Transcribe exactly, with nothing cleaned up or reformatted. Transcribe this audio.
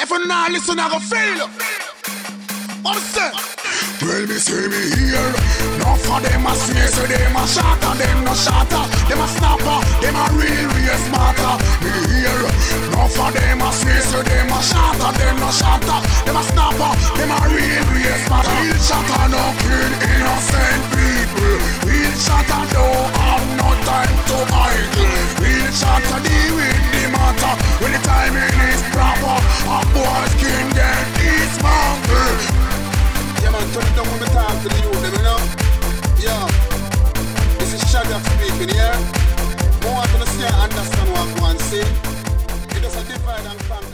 If you not listen, I go fail. What I'm saying? Well, me see me here. Now for them a snake, so them a shatter, them no shatter. Them a snapper, them a real, real smarter. Me here. Now for them a snake, so them a shatter, them no shatter. Them a snapper, them a real, real smarter. Real shatter no kill innocent people. Real shatter don't have no time to idle. Real shatter deal with the matter. When the timing is proper, a boy's king get his mountain. Yeah man, turn it down when we talk to the youth, you know? Yeah. This is Shadrach speaking here. More want to see and understand what I want to say. It is a divide and conquer.